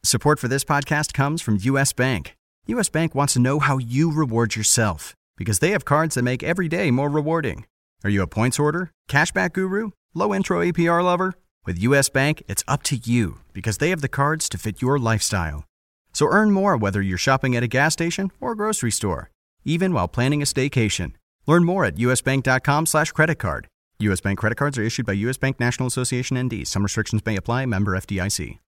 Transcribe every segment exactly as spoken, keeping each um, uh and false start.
Support for this podcast comes from U S. Bank. U S. Bank wants to know how you reward yourself because they have cards that make every day more rewarding. Are you a points hoarder, cashback guru, low intro A P R lover? With U S. Bank, it's up to you because they have the cards to fit your lifestyle. So earn more whether you're shopping at a gas station or grocery store, even while planning a staycation. Learn more at usbank.com slash credit card. U S. Bank credit cards are issued by U S. Bank National Association N D. Some restrictions may apply. Member F D I C.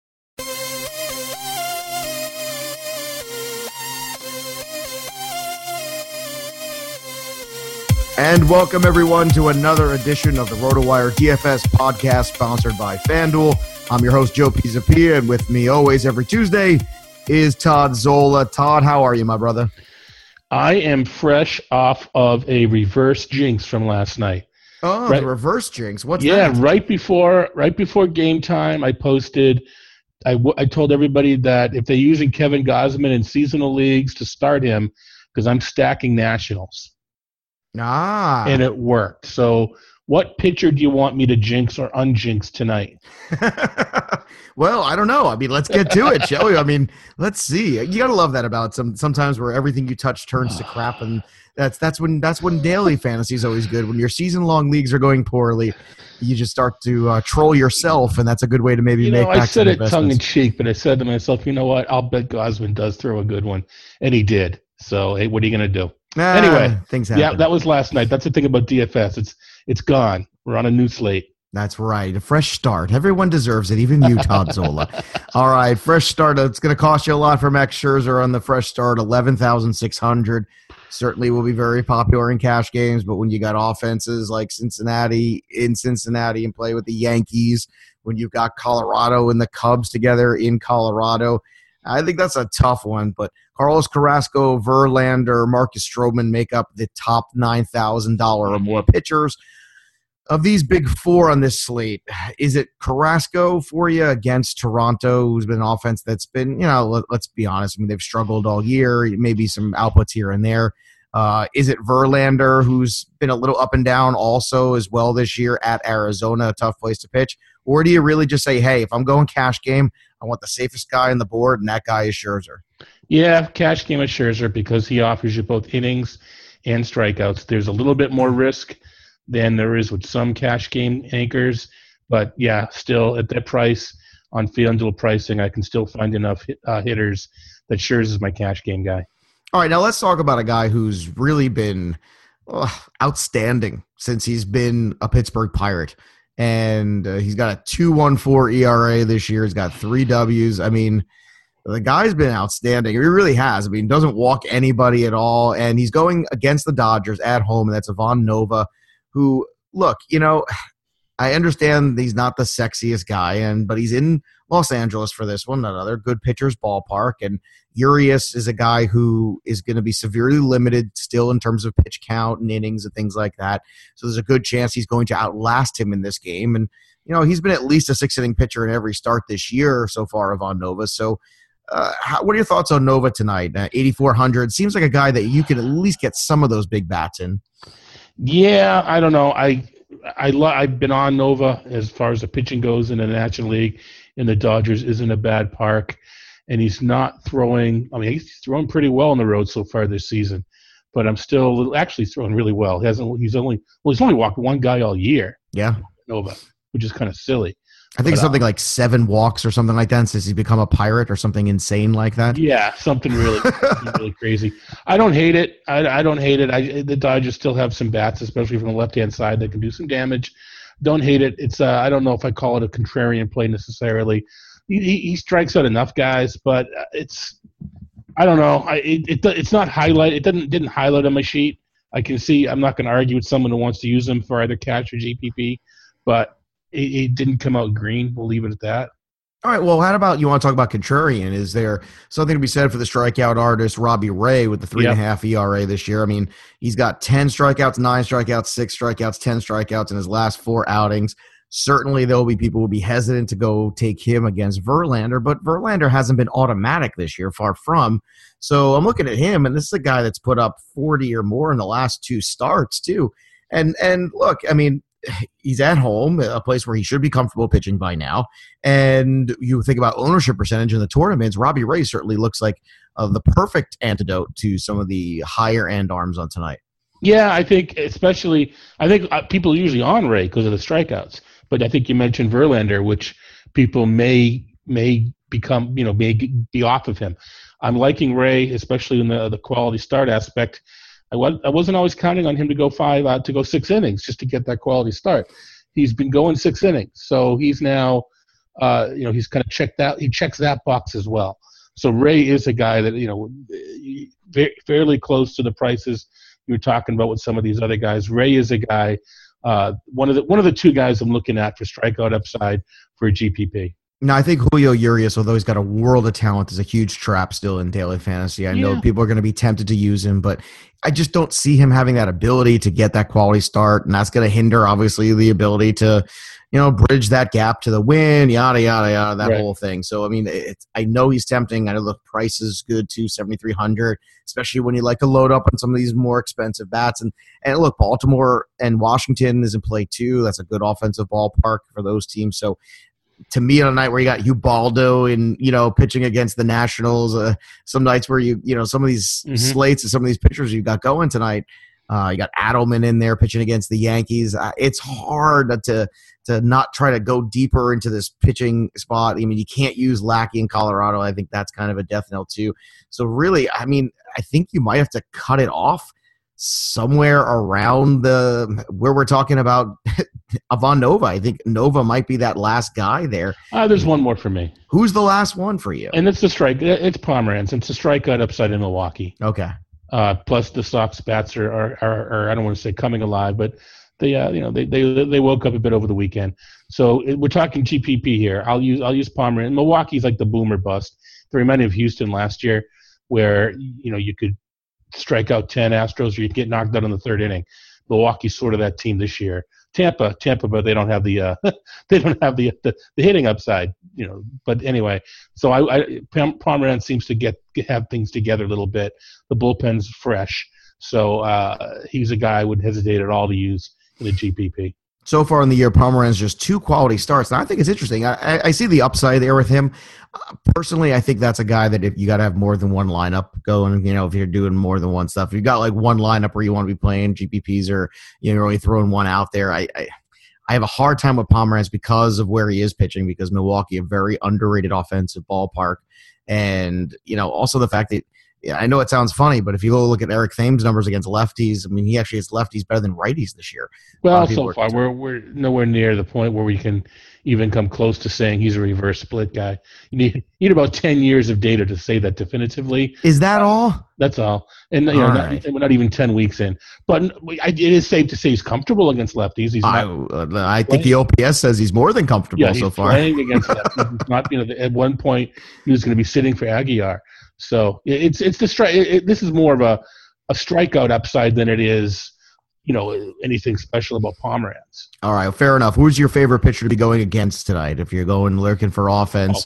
And welcome, everyone, to another edition of the RotoWire D F S podcast sponsored by FanDuel. I'm your host, Joe Pisapia, and with me always every Tuesday is Todd Zola. Todd, how are you, my brother? I am fresh off of a reverse jinx from last night. Oh, right, the reverse jinx. What's yeah, that? Yeah, right before right before game time, I posted, I, w- I told everybody that if they're using Kevin Gausman in seasonal leagues to start him, because I'm stacking Nationals. Ah. And it worked. So what pitcher do you want me to jinx or unjinx tonight? Well, I don't know. I mean, let's get to it, shall we? I mean, let's see. You got to love that about some sometimes where everything you touch turns to crap, and that's that's when that's when daily fantasy is always good. When your season-long leagues are going poorly, you just start to uh, troll yourself, and that's a good way to maybe you make know, back I said some it investments. tongue-in-cheek, but I said to myself, you know what? I'll bet Gausman does throw a good one, and he did. So, hey, what are you going to do? Ah, anyway, things happen. Yeah, that was last night. That's the thing about D F S. It's it's gone. We're on a new slate. That's right. A fresh start. Everyone deserves it, even you, Todd Zola. All right, fresh start. It's going to cost you a lot for Max Scherzer on the fresh start, eleven thousand six hundred dollars. Certainly will be very popular in cash games, but when you got offenses like Cincinnati in Cincinnati and play with the Yankees, when you've got Colorado and the Cubs together in Colorado, I think that's a tough one, but Carlos Carrasco, Verlander, Marcus Stroman make up the top nine thousand dollars or more pitchers. Of these big four on this slate, is it Carrasco for you against Toronto, who's been an offense that's been, you know, let, let's be honest, I mean, they've struggled all year, maybe some outputs here and there. Uh, is it Verlander, who's been a little up and down also as well this year at Arizona, a tough place to pitch? Or do you really just say, hey, if I'm going cash game, I want the safest guy on the board, and that guy is Scherzer? Yeah, cash game is Scherzer because he offers you both innings and strikeouts. There's a little bit more risk than there is with some cash game anchors. But, yeah, still at that price on FanDuel pricing, I can still find enough hit, uh, hitters that Scherzer is my cash game guy. All right, now let's talk about a guy who's really been uh, outstanding since he's been a Pittsburgh Pirate. And uh, he's got a two point one four E R A this year. He's got three W's. I mean, the guy's been outstanding. He really has. I mean, doesn't walk anybody at all. And he's going against the Dodgers at home, and that's Ivan Nova, who, look, you know, I understand he's not the sexiest guy, and but he's in Los Angeles for this one, another good pitcher's ballpark. And Urias is a guy who is going to be severely limited still in terms of pitch count and innings and things like that. So there's a good chance he's going to outlast him in this game. And, you know, he's been at least a six-inning pitcher in every start this year so far, Ivan Nova. So uh, how, what are your thoughts on Nova tonight? Uh, eighty-four hundred seems like a guy that you could at least get some of those big bats in. Yeah, I don't know. I, I lo- I've been on Nova as far as the pitching goes in the National League, and the Dodgers isn't a bad park. And he's not throwing – I mean, he's throwing pretty well on the road so far this season. But I'm still actually throwing really well. He hasn't. He's only – well, he's only walked one guy all year. Yeah. Nova, which is kind of silly. I think but, something uh, like seven walks or something like that since he's become a Pirate or something insane like that. Yeah, something really, really crazy. I don't hate it. I, I don't hate it. I, the Dodgers still have some bats, especially from the left-hand side, that can do some damage. Don't hate it. It's uh, I don't know if I call it a contrarian play necessarily. He, he, he strikes out enough guys, but it's I don't know. I it, it it's not highlight. It didn't didn't highlight on my sheet. I can see. I'm not going to argue with someone who wants to use him for either cash or G P P, but it, it didn't come out green. We'll leave it at that. All right, well, how about you want to talk about contrarian? Is there something to be said for the strikeout artist Robbie Ray with the three Yep. and a half E R A this year? I mean, he's got ten strikeouts, nine strikeouts, six strikeouts, ten strikeouts in his last four outings. Certainly, there will be people who will be hesitant to go take him against Verlander, but Verlander hasn't been automatic this year, far from. So I'm looking at him, and this is a guy that's put up forty or more in the last two starts, too. And and look, I mean, he's at home, a place where he should be comfortable pitching by now. And you think about ownership percentage in the tournaments, Robbie Ray certainly looks like uh, the perfect antidote to some of the higher end arms on tonight. Yeah, I think especially, I think uh, people are usually on Ray because of the strikeouts. But I think you mentioned Verlander, which people may may become, you know, may be off of him. I'm liking Ray, especially in the the quality start aspect. I, was, I wasn't always counting on him to go five, uh, to go six innings just to get that quality start. He's been going six innings, so he's now, uh, you know, he's kind of checked that. He checks that box as well. So Ray is a guy that, you know, very, fairly close to the prices you were talking about with some of these other guys. Ray is a guy, uh, one of the one of the two guys I'm looking at for strikeout upside for a G P P. No, I think Julio Urias, although he's got a world of talent, is a huge trap still in daily fantasy. I know yeah. people are going to be tempted to use him, but I just don't see him having that ability to get that quality start, and that's going to hinder, obviously, the ability to, you know, bridge that gap to the win, yada, yada, yada, that right. whole thing. So, I mean, it's, I know he's tempting. I know the price is good, too, seventy-three hundred, especially when you like to load up on some of these more expensive bats. And, and look, Baltimore and Washington is in play, too. That's a good offensive ballpark for those teams. So, to me, on a night where you got Ubaldo and, you know, pitching against the Nationals, uh, some nights where you, you know, some of these mm-hmm. slates and some of these pitchers you've got going tonight, uh, you got Adelman in there pitching against the Yankees. Uh, it's hard to to not try to go deeper into this pitching spot. I mean, you can't use Lackey in Colorado. I think that's kind of a death knell too. So really, I mean, I think you might have to cut it off somewhere around the where we're talking about Ivan Nova. I think Nova might be that last guy there. Uh, there's one more for me. Who's the last one for you? And it's the strike. It's Pomeranz. It's a strikeout upside in Milwaukee. Okay. Uh, plus the Sox bats are, are, are, are I don't want to say coming alive, but they uh, you know they, they they woke up a bit over the weekend. So it, we're talking G P P here. I'll use I'll use Pomeranz. Milwaukee's like the boomer bust. They reminded me of Houston last year, where you know you could strike out ten Astros or you get knocked out in the third inning. Milwaukee's sort of that team this year. Tampa, Tampa, but they don't have the uh, they don't have the, the the hitting upside, you know. But anyway, so I, I Pomeranz seems to get have things together a little bit. The bullpen's fresh, so uh, he's a guy I would hesitate at all to use in a G P P. So far in the year, Pomeranz just two quality starts. And I think it's interesting. I, I see the upside there with him. Uh, personally, I think that's a guy that if you got to have more than one lineup going, you know, if you're doing more than one stuff, if you got like one lineup where you want to be playing G P Ps or you're only throwing one out there, I, I I have a hard time with Pomeranz because of where he is pitching, because Milwaukee, a very underrated offensive ballpark. And, you know, also the fact that, yeah, I know it sounds funny, but if you go look at Eric Thames' numbers against lefties, I mean, he actually has lefties better than righties this year. Well, so far, we're we're nowhere near the point where we can even come close to saying he's a reverse split guy. You need, you need about ten years of data to say that definitively. Is that all? That's all. And you know, all not, right. we're not even ten weeks in. But it is safe to say he's comfortable against lefties. He's I, not uh, I think the O P S says he's more than comfortable yeah, so he's far. playing against lefties. He's not, you know, at one point he was going to be sitting for Aguilar. So it's it's the strike. It, this is more of a, a strikeout upside than it is, you know, anything special about Pomeranz. All right, fair enough. Who's your favorite pitcher to be going against tonight if you're going lurking for offense?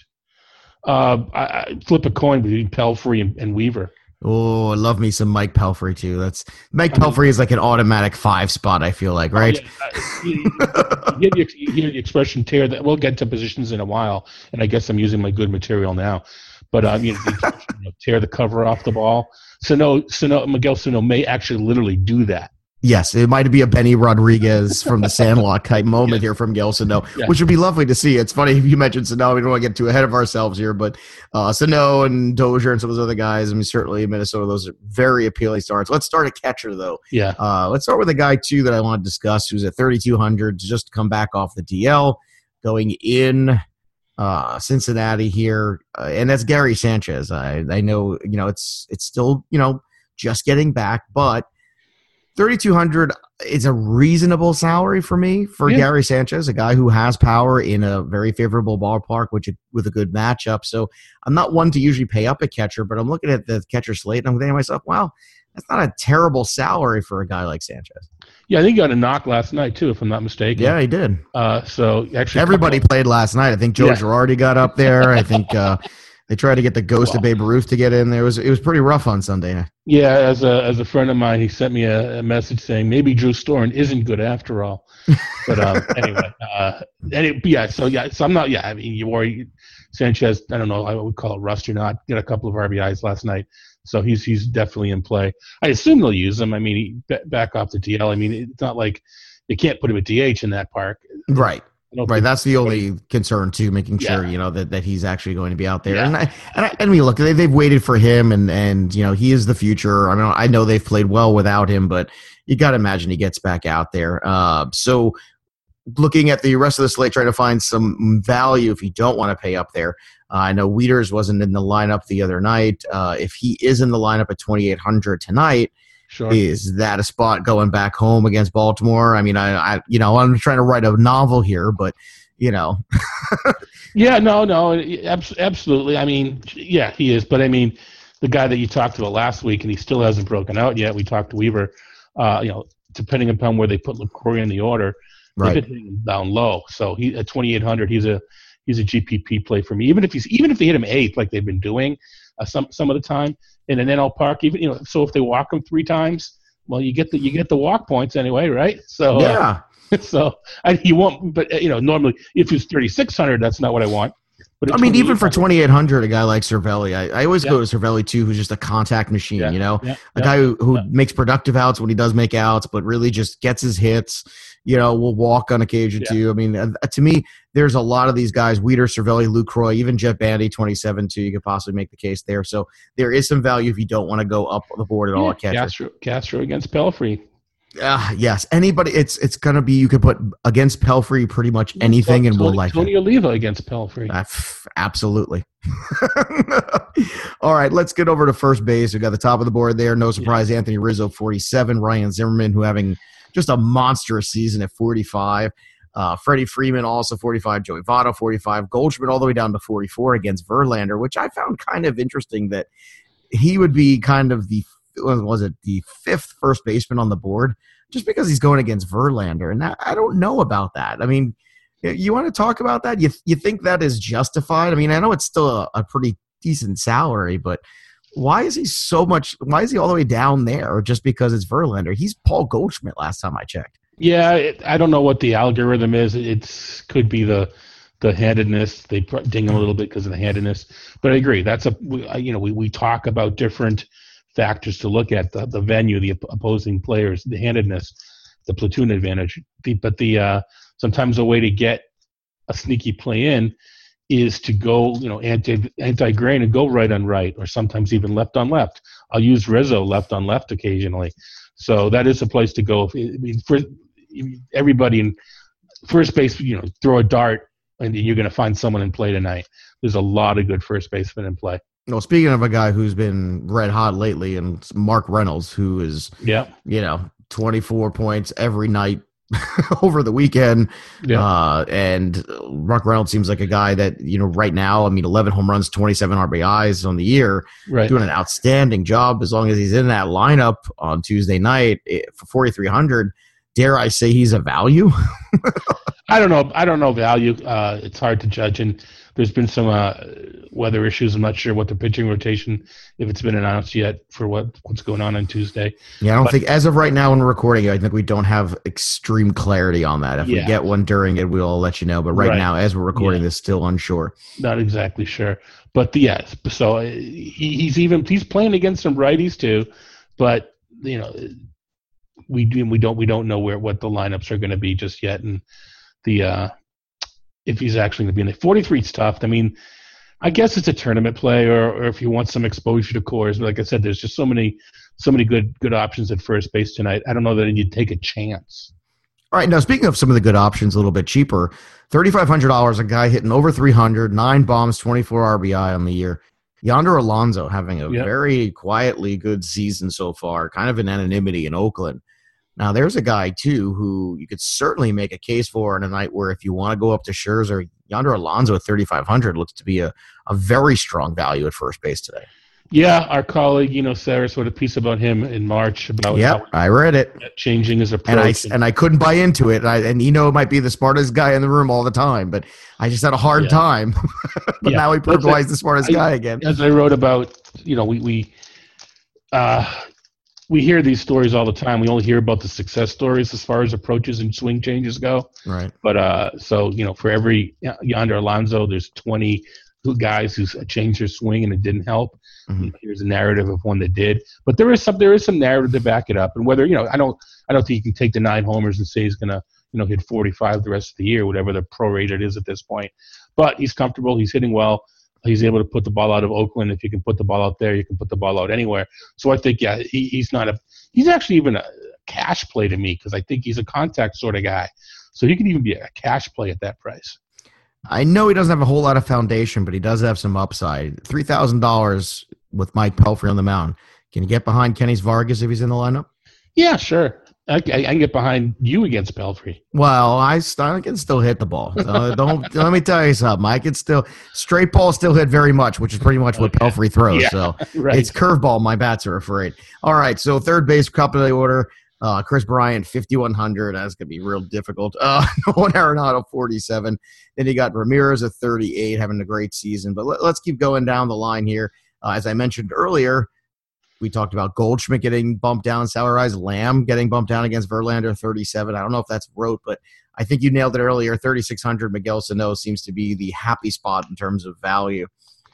Oh. Uh, I, I flip a coin between Pelfrey and, and Weaver. Oh, I love me some Mike Pelfrey too. That's Mike I mean, Pelfrey is like an automatic five spot. I feel like, right? Oh, yeah. you, you, you, you hear the expression "tear." That we'll get to positions in a while, and I guess I'm using my good material now. But um, you know, you know, tear the cover off the ball. Sano, Sano, Miguel Sano may actually literally do that. Yes, it might be a Benny Rodriguez from the Sandlot type moment here from Miguel Sano, yeah. which would be lovely to see. It's funny you mentioned Sano. We don't want to get too ahead of ourselves here, but uh, Sano and Dozier and some of those other guys, I mean, certainly in Minnesota, those are very appealing starts. Let's start at catcher, though. Yeah. Uh, let's start with a guy, too, that I want to discuss who's at thirty-two hundred, just to come back off the D L, going in uh, Cincinnati here, uh, and that's Gary Sanchez. I, I know, you know, it's it's still, you know, just getting back, but thirty-two hundred is a reasonable salary for me for yeah. Gary Sanchez, a guy who has power in a very favorable ballpark, which with a good matchup. So I'm not one to usually pay up a catcher, but I'm looking at the catcher slate and I'm thinking to myself, wow, that's not a terrible salary for a guy like Sanchez. Yeah, I think he got a knock last night too, if I'm not mistaken. Yeah, he did. Uh, so actually, everybody played last night. I think Joe yeah. Girardi got up there. I think uh, They tried to get the ghost Well, of Babe Ruth to get in there. It was it was pretty rough on Sunday. Yeah, as a as a friend of mine, he sent me a, a message saying maybe Drew Storen isn't good after all. But um, anyway, uh, and it, yeah, so yeah, so I'm not. Yeah, I mean, you worry Sanchez. I don't know. I would call it rust or not. Got a couple of R B Is last night, so he's he's definitely in play. I assume they'll use him. I mean, he, back off the D L. I mean, it's not like they can't put him at D H in that park. Right. Right, that's the only concern too, making sure Yeah. you know that, that he's actually going to be out there. Yeah. And I, and I, and we look, they, they've waited for him, and and you know he is the future. I mean, I know they've played well without him, but you got to imagine he gets back out there. Uh, so looking at the rest of the slate, trying to find some value if you don't want to pay up there. Uh, I know Wieters wasn't in the lineup the other night. Uh, if he is in the lineup at twenty-eight hundred tonight. Sure. Is that a spot going back home against Baltimore? I mean, I, I, you know, I'm trying to write a novel here, but you know, Yeah, no, no, abs- absolutely. I mean, yeah, he is. But I mean, the guy that you talked about last week, and he still hasn't broken out yet. We talked to Weaver. Uh, you know, depending upon where they put LaCroix in the order, right? they've been hitting him down low. So he at twenty-eight hundred, he's a he's a G P P play for me. Even if he's even if they hit him eighth, like they've been doing uh, some some of the time in an N L Park, even you know, so if they walk him three times, well, you get the you get the walk points anyway, right? So Yeah. Uh, so I, you won't, but uh, you know, normally if it's thirty-six hundred, that's not what I want. But I at mean, even for twenty-eight hundred, twenty-eight hundred, a guy like Cervelli, I, I always Yeah. go to Cervelli too, who's just a contact machine, Yeah, you know, yeah, a yeah, guy who, who yeah. makes productive outs when he does make outs, but really just gets his hits, you know, will walk on occasion Yeah. too. I mean, uh, to me, there's a lot of these guys, Weeder, Cervelli, Lucroy, even Jeff Bandy, twenty-seven too. You could possibly make the case there. So there is some value if you don't want to go up the board at all at catcher. Castro, Castro against Pelfrey. Uh, yes, anybody. It's it's gonna be. You could put against Pelfrey pretty much anything, and Tony, we'll like it. Tony Oliva against Pelfrey. Uh, f- absolutely. All right, let's get over to first base. We got the top of the board there. No surprise, Anthony Rizzo, forty-seven. Ryan Zimmerman, who having just a monstrous season at forty-five. Uh, Freddie Freeman, also forty-five. Joey Votto, forty-five. Goldschmidt all the way down to forty-four against Verlander, which I found kind of interesting that he would be kind of the, was it the fifth first baseman on the board just because he's going against Verlander. And that, I don't know about that. I mean, you want to talk about that? You you think that is justified? I mean, I know it's still a, a pretty decent salary, but why is he so much? Why is he all the way down there? Or just because it's Verlander? He's Paul Goldschmidt last time I checked. Yeah, it, I don't know what the algorithm is. It's could be the the handedness. They pr- ding him a little bit because of the handedness. But I agree. That's a we, you know we, we talk about different factors to look at: the, the venue, the op- opposing players, the handedness, the platoon advantage. The, but the uh, sometimes a way to get a sneaky play in is to go you know anti anti grain and go right on right, or sometimes even left on left. I'll use Rizzo left on left occasionally. So that is a place to go. I mean, for everybody in first base, you know, throw a dart and you're going to find someone in play tonight. There's a lot of good first basemen in play. Well, speaking of a guy who's been red hot lately, and it's Mark Reynolds, who is, Yeah. you know, twenty-four points every night over the weekend. Yeah. Uh, and Mark Reynolds seems like a guy that, you know, right now, I mean, eleven home runs, twenty-seven R B Is on the year, Right. doing an outstanding job as long as he's in that lineup on Tuesday night for forty-three hundred. Dare I say he's a value? I don't know. I don't know value. Uh, it's hard to judge. And there's been some uh, weather issues. I'm not sure what the pitching rotation, if it's been announced yet for what, what's going on on Tuesday. Yeah, I don't But- think, as of right now when we're recording it, I think we don't have extreme clarity on that. If Yeah. we get one during it, we'll let you know. But right, Right. now, as we're recording Yeah. this, still unsure. Not exactly sure, but the, yes. So uh, he, he's even he's playing against some righties too, but you know we do we don't we don't know where what the lineups are going to be just yet, and the uh, if he's actually going to be in the forty-three is tough. I mean, I guess it's a tournament play, or, or if you want some exposure to cores. But like I said, there's just so many so many good good options at first base tonight. I don't know that you'd take a chance. All right, now speaking of some of the good options, a little bit cheaper, thirty-five hundred dollars, a guy hitting over three hundred, nine bombs, twenty-four R B I on the year. Yonder Alonso having a Yep. very quietly good season so far, kind of in anonymity in Oakland. Now, there's a guy, too, who you could certainly make a case for on a night where if you want to go up to Scherzer, Yonder Alonso at thirty-five hundred looks to be a, a very strong value at first base today. Yeah, our colleague, you know, Saris wrote a piece about him in March about Yep, how I read it. changing his And I approach. and I couldn't buy into it. And, I, and Eno might be the smartest guy in the room all the time, but I just had a hard Yeah. time. But Yeah. now he proved That's why it. he's the smartest I- guy again. As I wrote about, you know, we we uh, we hear these stories all the time. We only hear about the success stories as far as approaches and swing changes go. Right. But uh, so you know, for every Yonder Alonso, there's twenty who guys who changed their swing and it didn't help. Mhm. You know, here's a narrative of one that did. But there is some there is some narrative to back it up. And whether you know, I don't I don't think you can take the nine homers and say he's gonna you know hit forty-five the rest of the year, whatever the prorated is at this point. But he's comfortable. He's hitting well. He's able to put the ball out of Oakland. If you can put the ball out there, you can put the ball out anywhere. So I think, yeah, he, he's not a – he's actually even a cash play to me because I think he's a contact sort of guy. So he could even be a cash play at that price. I know he doesn't have a whole lot of foundation, but he does have some upside. three thousand dollars with Mike Pelfrey on the mound. Can you get behind Kenny Vargas if he's in the lineup? Yeah, sure. I, I, I can get behind you against Pelfrey. Well, I, I can still hit the ball. So don't let me tell you something. I can still straight ball still hit very much, which is pretty much what Okay. Pelfrey throws. Yeah, so right. it's curveball. My bats are afraid. All right, so third base, top of the order. Uh, Chris Bryant, fifty-one hundred. That's gonna be real difficult. Uh, Nolan Arenado, forty-seven. Then you got Ramirez at thirty-eight, having a great season. But let, let's keep going down the line here. Uh, as I mentioned earlier, we talked about Goldschmidt getting bumped down, salarized, Lamb getting bumped down against Verlander, thirty-seven. I don't know if that's rote, but I think you nailed it earlier. thirty-six hundred, Miguel Sano seems to be the happy spot in terms of value.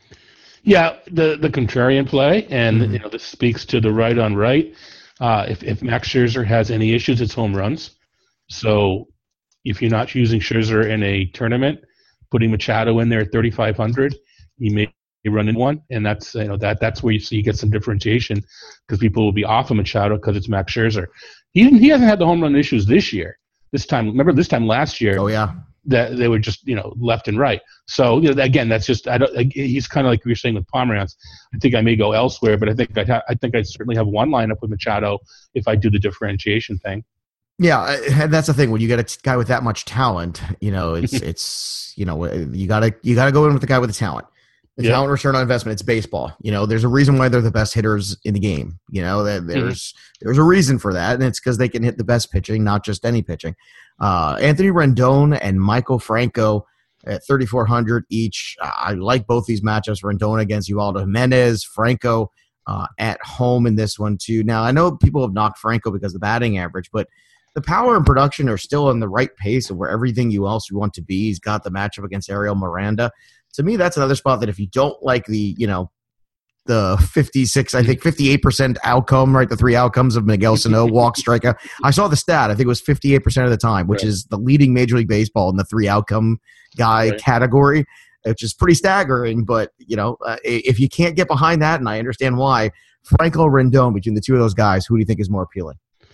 Yeah, the the contrarian play, and Mhm. you know this speaks to the right on right. Uh, if if Max Scherzer has any issues, it's home runs. So if you're not using Scherzer in a tournament, putting Machado in there at thirty-five hundred, he may run in one, and that's you know that that's where you see you get some differentiation because people will be off of Machado because it's Max Scherzer. He didn't, he hasn't had the home run issues this year. This time, remember this time last year. Oh, yeah. That they were just you know left and right. So you know again, that's just I don't. He's kind of like we were saying with Pomeranz. I think I may go elsewhere, but I think I ha- I think I certainly have one lineup with Machado if I do the differentiation thing. Yeah, and that's the thing. When you get a guy with that much talent, you know, it's it's you know you gotta you gotta go in with the guy with the talent. The Yeah. talent return on investment. It's baseball. You know, there's a reason why they're the best hitters in the game. You know, that there's there's a reason for that, and it's because they can hit the best pitching, not just any pitching. Uh, Anthony Rendon and Michael Franco at thirty-four hundred each. I like both these matchups. Rendon against Ubaldo Jimenez, Franco uh, at home in this one too. Now I know people have knocked Franco because of the batting average, but the power and production are still in the right pace of where everything you else you want to be. He's got the matchup against Ariel Miranda. To me, that's another spot that if you don't like the, you know, the fifty-six, I think fifty-eight percent outcome, right? The three outcomes of Miguel Sano, walk, strikeout. I saw the stat. I think it was fifty-eight percent of the time, which Right. is the leading Major League Baseball in the three outcome guy Right. category, which is pretty staggering. But, you know, uh, if you can't get behind that, and I understand why, Franco Rendon, between the two of those guys, who do you think is more appealing?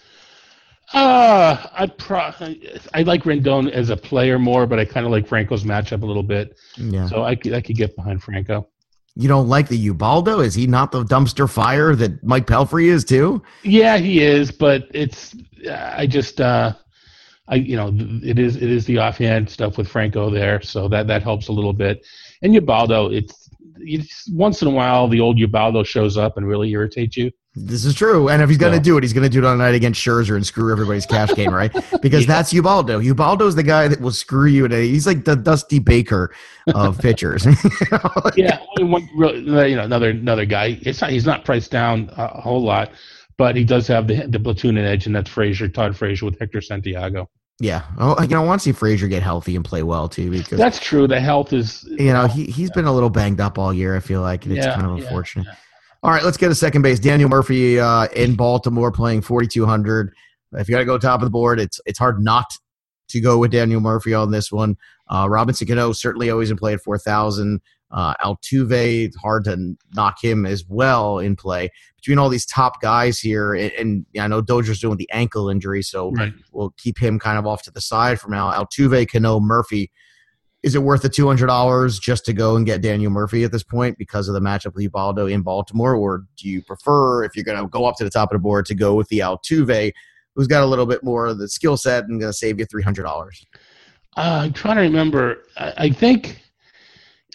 Uh, I pro- I like Rendon as a player more, but I kind of like Franco's matchup a little bit. Yeah. So I could I could get behind Franco. You don't like the Ubaldo? Is he not the dumpster fire that Mike Pelfrey is too? Yeah, he is, but it's I just uh, I you know it is it is the offhand stuff with Franco there, so that that helps a little bit. And Ubaldo, it's, it's once in a while the old Ubaldo shows up and really irritates you. This is true. And if he's going to So- do it, he's going to do it on a night against Scherzer and screw everybody's cash game, right? Because Yeah. that's Ubaldo. Ubaldo's the guy that will screw you. Today. He's like the Dusty Baker of pitchers. You know? Yeah, one, real- you know, another another guy. It's not he's not priced down a whole lot, but he does have the the platoon edge, and that's Frazier, Todd Frazier with Hector Santiago. Yeah. Oh, you know, I want to see Frazier get healthy and play well too, because That's true. The health is you know he he's been a little banged up all year. I feel like, and it's Yeah, kind of yeah, unfortunate. yeah. All right, let's get to second base. Daniel Murphy uh, in Baltimore playing forty-two hundred. If you got to go top of the board, it's it's hard not to go with Daniel Murphy on this one. Uh, Robinson Cano certainly always in play at four thousand. Uh, Altuve, it's hard to knock him as well in play. Between all these top guys here, and, and I know Dozier's doing the ankle injury, so Right. we'll keep him kind of off to the side for now. Altuve, Cano, Murphy. Is it worth the two hundred dollars just to go and get Daniel Murphy at this point because of the matchup with Ubaldo in Baltimore? Or do you prefer, if you're going to go up to the top of the board, to go with the Altuve, who's got a little bit more of the skill set and going to save you three hundred dollars? Uh, I'm trying to remember. I, I think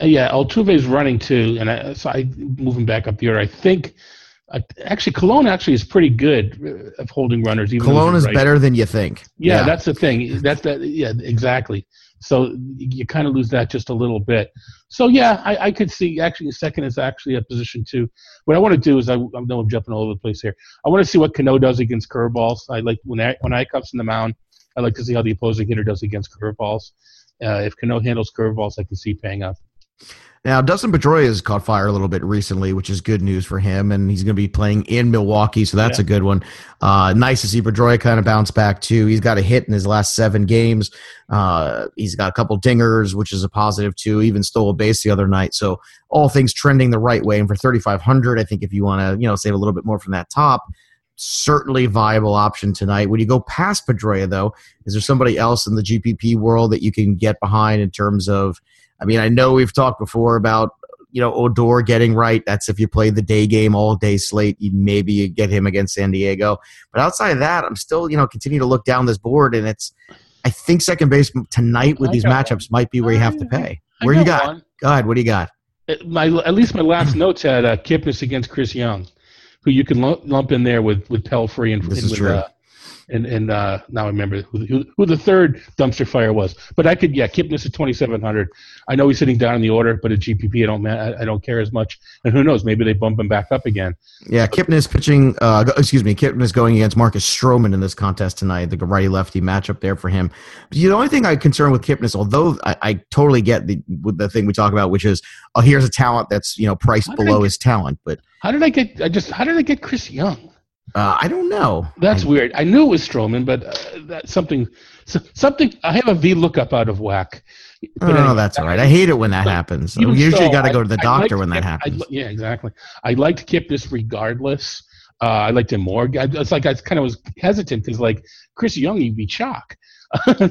Uh, yeah, Altuve's running too, and I, so I moving back up the order. I think uh, actually Cologne actually is pretty good of holding runners. Even Cologne is right. better than you think. Yeah, yeah, that's the thing. That's that. Yeah, exactly. So you kind of lose that just a little bit. So yeah, I, I could see actually second is actually a position two. What I want to do is I, I know I'm jumping all over the place here. I want to see what Cano does against curveballs. I like when I, when I comes in the mound. I like to see how the opposing hitter does against curveballs. Uh, if Cano handles curveballs, I can see paying up. Now, Dustin Pedroia has caught fire a little bit recently, which is good news for him, and he's going to be playing in Milwaukee, so that's yeah. a good one. Uh, nice to see Pedroia kind of bounce back, too. He's got a hit in his last seven games. Uh, he's got a couple dingers, which is a positive, too. Even stole a base the other night. So all things trending the right way. And for thirty-five hundred, I think if you want to you know, save a little bit more from that top, certainly viable option tonight. When you go past Pedroia, though, is there somebody else in the G P P world that you can get behind in terms of – I mean, I know we've talked before about, you know, Odor getting right. That's if you play the day game, all day slate, you maybe you get him against San Diego. But outside of that, I'm still, you know, continue to look down this board, and it's, I think second base tonight with these matchups one. might be where you have to pay. I where you got? One. Go ahead. What do you got? My at least my last notes had uh, Kipnis against Chris Young, who you can lump, lump in there with with Pelfrey and, this and is with, true. Uh, And and uh, now I remember who, who who the third dumpster fire was. But I could, yeah, Kipnis at twenty-seven hundred. I know he's sitting down in the order, but at G P P I don't I don't care as much. And who knows, maybe they bump him back up again. Yeah, Kipnis pitching. Uh, excuse me, Kipnis going against Marcus Stroman in this contest tonight. The righty-lefty matchup there for him. But the only thing I'm concerned with Kipnis, although I, I totally get the with the thing we talk about, which is oh, here's a talent that's you know priced below get, his talent. But how did I get? I just how did I get Chris Young? Uh, I don't know. That's I, weird. I knew it was Stroman, but uh, that's something. So, something. I have a V lookup out of whack. But oh, anyway, that's all right. I hate it when that so, happens. So usually, so, you got to go to the I, doctor when that happens. I, yeah, exactly. I liked Kipnis regardless. Uh, I liked him more. I, it's like I kind of was hesitant because, like Chris Young, he'd be chalk. So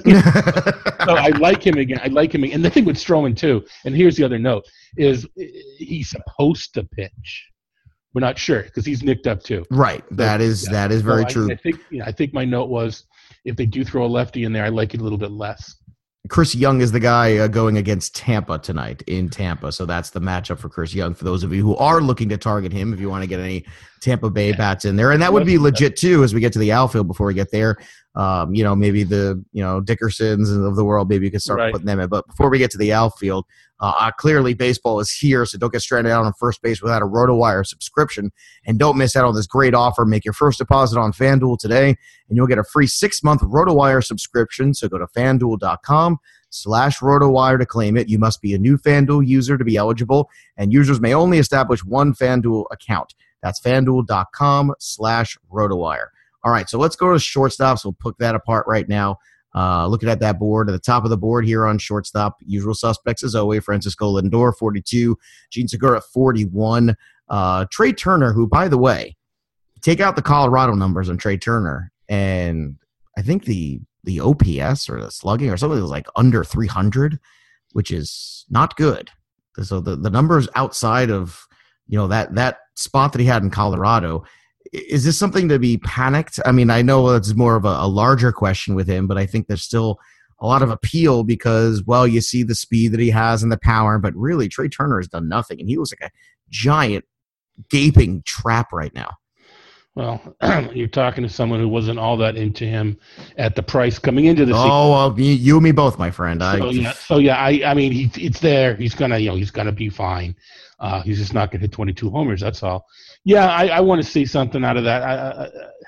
I like him again. I like him again. And the thing with Stroman too. And here's the other note: is he's supposed to pitch. We're not sure because he's nicked up too. Right. That is yeah. that is very so true. I, I think you know, I think my note was if they do throw a lefty in there, I like it a little bit less. Chris Young is the guy uh, going against Tampa tonight in Tampa, so that's the matchup for Chris Young. For those of you who are looking to target him, if you want to get any Tampa Bay yeah. bats in there, and that would be legit too as we get to the outfield. Before we get there, um, you know, maybe the you know Dickersons of the world, maybe you can start right. putting them in. But before we get to the outfield. Uh, uh, clearly, baseball is here, so don't get stranded out on first base without a RotoWire subscription. And don't miss out on this great offer. Make your first deposit on FanDuel today, and you'll get a free six-month RotoWire subscription. So go to FanDuel.com slash RotoWire to claim it. You must be a new FanDuel user to be eligible, and users may only establish one FanDuel account. That's FanDuel.com slash RotoWire. All right, so let's go to shortstops. We'll pick that apart right now. Uh, looking at that board, at the top of the board here on shortstop, usual suspects as always, Francisco Lindor, forty-two, Gene Segura, forty-one. Uh, Trey Turner, who, by the way, take out the Colorado numbers on Trey Turner, and I think the the O P S or the slugging or something was like under three hundred, which is not good. So the, the numbers outside of, you know, that, that spot that he had in Colorado, is this something to be panicked? I mean, I know it's more of a, a larger question with him, but I think there's still a lot of appeal because, well, you see the speed that he has and the power, but really Trey Turner has done nothing, and he looks like a giant gaping trap right now. Well, you're talking to someone who wasn't all that into him at the price coming into the season. Oh, well, you, you and me both, my friend. I, so, yeah, so, yeah I, I mean, he, it's there. He's gonna, you know, he's gonna be fine. Uh, he's just not gonna hit twenty-two homers. That's all. Yeah, I, I want to see something out of that. I, I,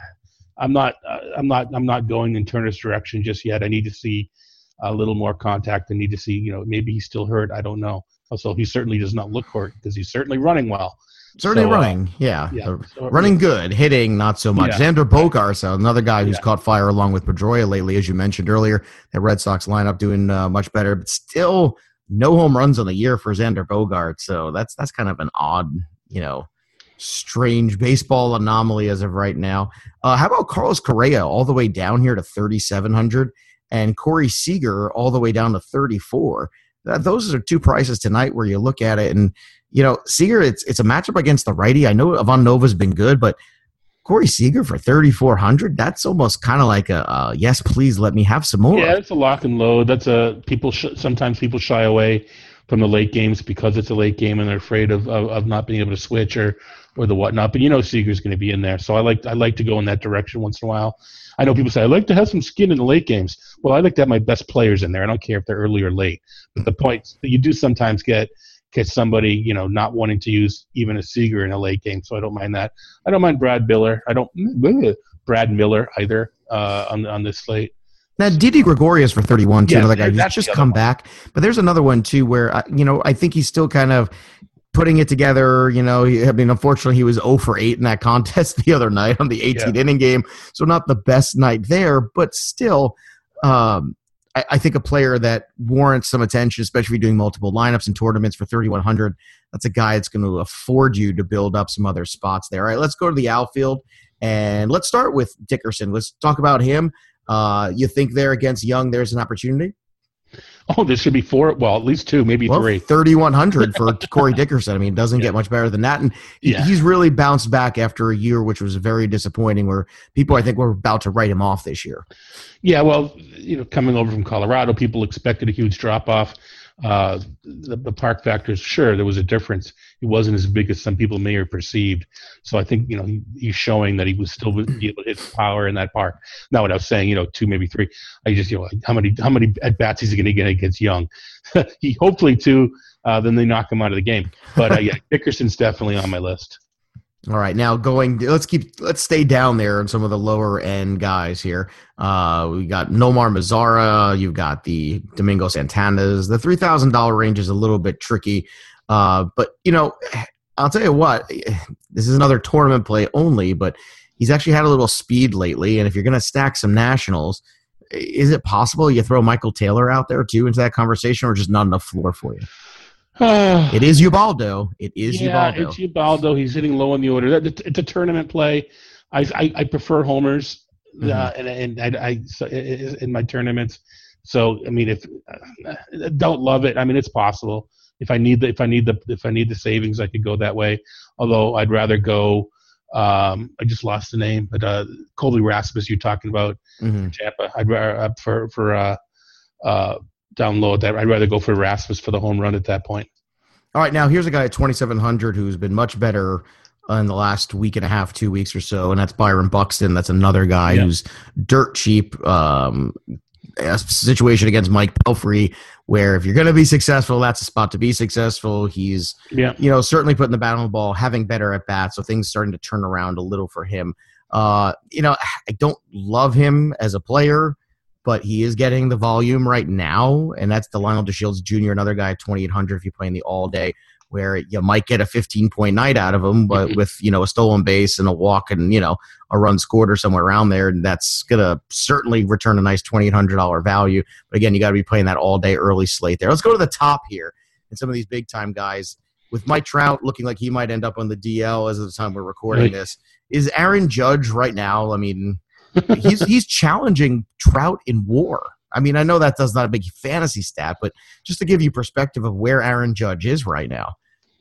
I'm not, I'm not, I'm not going in Turner's direction just yet. I need to see a little more contact. I need to see, you know, maybe he's still hurt. I don't know. Also, he certainly does not look hurt because he's certainly running well. Certainly so, running, uh, yeah. yeah. So, running good, hitting not so much. Yeah. Xander Bogaerts, another guy who's yeah. caught fire along with Pedroia lately, as you mentioned earlier. The Red Sox lineup doing uh, much better, but still no home runs on the year for Xander Bogaerts. So that's that's kind of an odd, you know, strange baseball anomaly as of right now. Uh, how about Carlos Correa all the way down here to thirty-seven hundred and Corey Seager all the way down to thirty-four? That, those are two prices tonight where you look at it and, you know, Seager, it's it's a matchup against the righty. I know Ivan Nova's been good, but Corey Seager for thirty-four hundred, that's almost kind of like a, uh, yes, please let me have some more. Yeah, it's a lock and load. That's a people sh- sometimes people shy away from the late games because it's a late game and they're afraid of, of, of not being able to switch or, or the whatnot. But you know Seager's going to be in there. So I like I like to go in that direction once in a while. I know people say, I like to have some skin in the late games. Well, I like to have my best players in there. I don't care if they're early or late. But the point you do sometimes get get somebody, you know, not wanting to use even a Seager in a late game. So I don't mind that. I don't mind Brad Miller. I don't Brad Miller either uh, on on this slate. Now, Didi Gregorius for thirty-one, too, Yeah, another guy who's that's just the come other one. back. But there's another one, too, where, uh, you know, I think he's still kind of putting it together. You know, he, I mean, unfortunately, he was zero for eight in that contest the other night on the eighteen-inning game. So not the best night there, but still, um, I, I think a player that warrants some attention, especially if you're doing multiple lineups and tournaments for thirty-one hundred. That's a guy that's going to afford you to build up some other spots there. All right, let's go to the outfield, and let's start with Dickerson. Let's talk about him. Uh, you think there against Young, there's an opportunity? Oh, there should be four. Well, at least two, maybe Well, three. thirty-one hundred for Corey Dickerson. I mean, it doesn't Yeah. get much better than that. And he- Yeah. he's really bounced back after a year, which was very disappointing, where people, I think, were about to write him off this year. Yeah, well, you know, coming over from Colorado, people expected a huge drop off. Uh, the, the park factors, sure, there was a difference. It wasn't as big as some people may have perceived. So I think, you know, he, he's showing that he was still be able to hit power in that park. Not what I was saying, you know, two, maybe three. I just, you know, how many how many at bats is he going to get against Young? he hopefully two. Uh, then they knock him out of the game. But uh, yeah, Dickerson's definitely on my list. All right, now going. Let's keep. Let's stay down there on some of the lower end guys here. Uh, we got Nomar Mazara. You've got the Domingo Santanas. The three thousand dollar range is a little bit tricky, uh, but you know, I'll tell you what. This is another tournament play only, but he's actually had a little speed lately. And if you're going to stack some nationals, is it possible you throw Michael Taylor out there too into that conversation, or just not enough floor for you? It is Ubaldo. It is yeah, Ubaldo. it's Ubaldo. He's hitting low in the order. That- It's a tournament play. I I, I prefer homers, uh, Mhm. and and I, I so in my tournaments. So I mean, if uh, don't love it, I mean, it's possible. If I need the if I need the if I need the savings, I could go that way. Although I'd rather go. Um, I just lost the name, but uh, Colby Rasmus. You're talking about Mhm. Tampa. I'd rather uh, for for uh, uh, down low. That I'd rather go for Rasmus for the home run at that point. All right, now here's a guy at twenty-seven hundred who's been much better in the last week and a half, two weeks or so, and that's Byron Buxton. That's another guy Yeah. who's dirt cheap. Um, a situation against Mike Pelfrey, where if you're going to be successful, that's a spot to be successful. He's, Yeah. you know, certainly putting the bat on the ball, having better at bats, so things starting to turn around a little for him. Uh, you know, I don't love him as a player, but he is getting the volume right now, and that's the Lionel DeShields Junior, another guy at twenty-eight hundred if you're playing the all day, where you might get a fifteen-point night out of him, but with, you know, a stolen base and a walk and, you know, a run scored or somewhere around there, and that's going to certainly return a nice twenty-eight hundred dollars value. But again, you got to be playing that all-day early slate there. Let's go to the top here, and some of these big-time guys. With Mike Trout looking like he might end up on the D L as of the time we're recording Right. this, is Aaron Judge right now, I mean – he's he's challenging Trout in WAR. I mean, I know that does not a big fantasy stat, but just to give you perspective of where Aaron Judge is right now.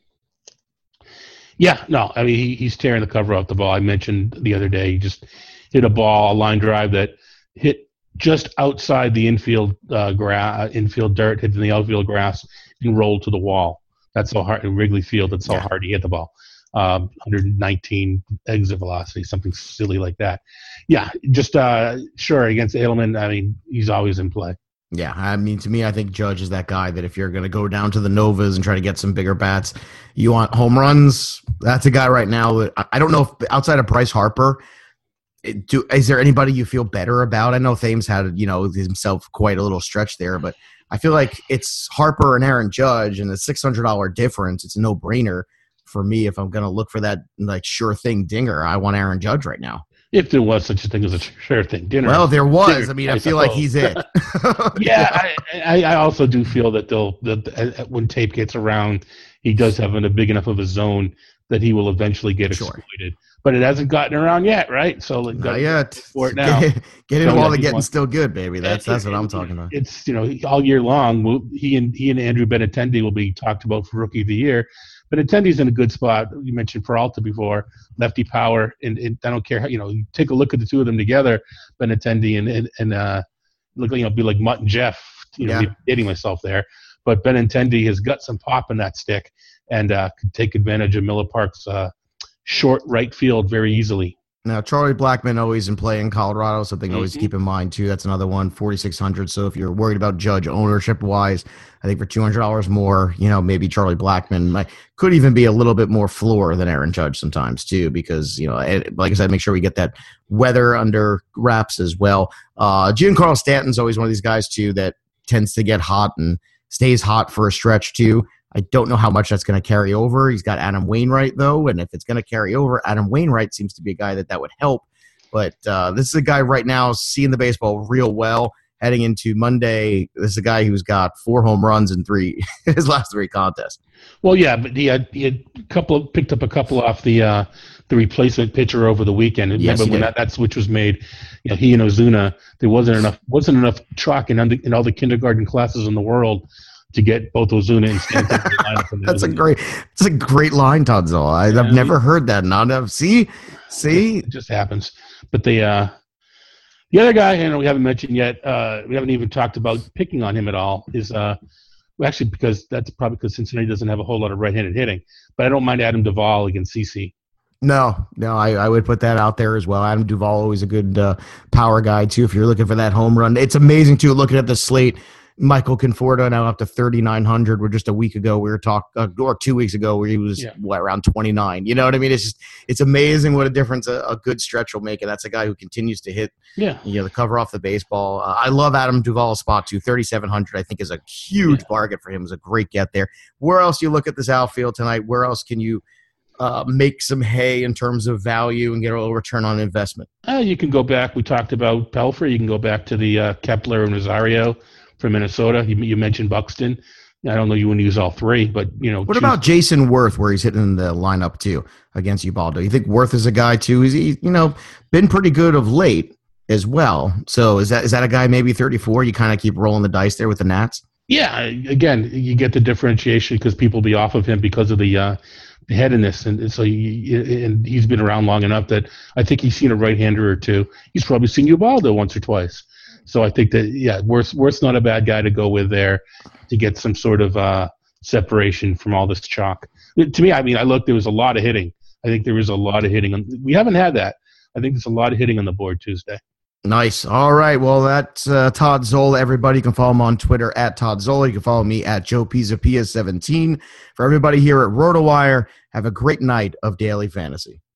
Yeah, no, I mean he, he's tearing the cover off the ball. I mentioned the other day he just hit a ball, a line drive that hit just outside the infield uh, gra- infield dirt, hit in the outfield grass, and rolled to the wall. That's how hard in Wrigley Field. That's how Yeah. hard he hit the ball. Um, one hundred nineteen exit velocity, something silly like that. Yeah, just uh, sure against Edelman. I mean, he's always in play. Yeah, I mean, to me, I think Judge is that guy that if you're going to go down to the Novas and try to get some bigger bats, you want home runs. That's a guy right now that I- I don't know if outside of Bryce Harper, it- do is there anybody you feel better about? I know Thames had, you know, himself quite a little stretch there, but I feel like it's Harper and Aaron Judge, and the six hundred dollars difference. It's a no brainer for me if I'm going to look for that like sure thing dinger. I want Aaron Judge right now. If there was such a thing as a sure thing dinner. Well, there was. Dinner, I mean, I I feel like suppose. he's it. yeah, I, I, I also do feel that they'll that uh, when tape gets around, he does have a big enough of a zone that he will eventually get Sure. exploited. But it hasn't gotten around yet, right? So like, Not yet. for it now. Get, get into So, all yeah, the he getting wants- still good, baby. That's that's what I'm And- talking about. It's you know he- all year long. we'll- He and he and Andrew Benintendi will be talked about for Rookie of the Year. Benintendi's in a good spot. You mentioned Peralta before, lefty power, and, and I don't care how you know. You take a look at the two of them together, Benintendi and and, and uh, look you know be like Mutt and Jeff. You know, Yeah. dating myself there, but Benintendi has got some pop in that stick and uh, could take advantage of Miller Park's uh, short right field very easily. Now, Charlie Blackmon always in play in Colorado, something to always Mm-hmm. keep in mind, too. That's another one, forty-six hundred. So if you're worried about Judge ownership-wise, I think for two hundred dollars more, you know, maybe Charlie Blackmon might, could even be a little bit more floor than Aaron Judge sometimes, too, because, you know, it, like I said, make sure we get that weather under wraps as well. Uh, Giancarlo Stanton's always one of these guys, too, that tends to get hot and stays hot for a stretch, too. I don't know how much that's going to carry over. He's got Adam Wainwright, though, and if it's going to carry over, Adam Wainwright seems to be a guy that that would help. But uh, this is a guy right now seeing the baseball real well. Heading into Monday, this is a guy who's got four home runs in three his last three contests. Well, yeah, but he had he had a couple picked up a couple off the uh, the replacement pitcher over the weekend. Yes, Remember he when did. that, that switch was made? You know, he and Ozuna, there wasn't enough wasn't enough chalk in, under, in all the kindergarten classes in the world to get both Ozuna and Stanton to the lineup. And That's a Ozuna. great, that's a great line, Todzilla. I, Yeah, I've never heard that. Not enough. See, see. It just happens. But the uh, the other guy, and we haven't mentioned yet, uh, we haven't even talked about picking on him at all, is uh, well, actually because that's probably because Cincinnati doesn't have a whole lot of right-handed hitting. But I don't mind Adam Duvall against C C. No, no, I, I would put that out there as well. Adam Duvall, always a good uh, power guy, too, if you're looking for that home run. It's amazing, too, looking at the slate. Michael Conforto now up to thirty-nine hundred. Where just a week ago we were talking, uh, or two weeks ago, where he was Yeah. what, around twenty-nine. You know what I mean? It's just, it's amazing what a difference a, a good stretch will make, and that's a guy who continues to hit, Yeah. you know, the cover off the baseball. Uh, I love Adam Duvall's spot too. thirty-seven hundred, I think, is a huge Yeah. bargain for him. Is a great get there. Where else do you look at this outfield tonight? Where else can you uh, make some hay in terms of value and get a little return on investment? Uh, you can go back. We talked about Pelfrey. You can go back to the uh, Kepler and Rosario from Minnesota. You, you mentioned Buxton. I don't know you want to use all three, but you know. What choose- about Jason Worth, where he's hitting the lineup too against Ubaldo? You think Worth is a guy too? He's he, you know been pretty good of late as well. So is that is that a guy maybe thirty-four? You kind of keep rolling the dice there with the Nats. Yeah, again, you get the differentiation because people will be off of him because of the uh, headiness, and, and so you, and he's been around long enough that I think he's seen a right-hander or two. He's probably seen Ubaldo once or twice. So I think that yeah, Worth's Worth's not a bad guy to go with there to get some sort of uh, separation from all this chalk. To me, I mean, I looked. There was a lot of hitting. I think there was a lot of hitting. On, we haven't had that. I think there's a lot of hitting on the board Tuesday. Nice. All right. Well, that's uh, Todd Zola. Everybody, you can follow him on Twitter at Todd Zola. You can follow me at Joe Pisa P S seventeen. For everybody here at RotoWire, have a great night of daily fantasy.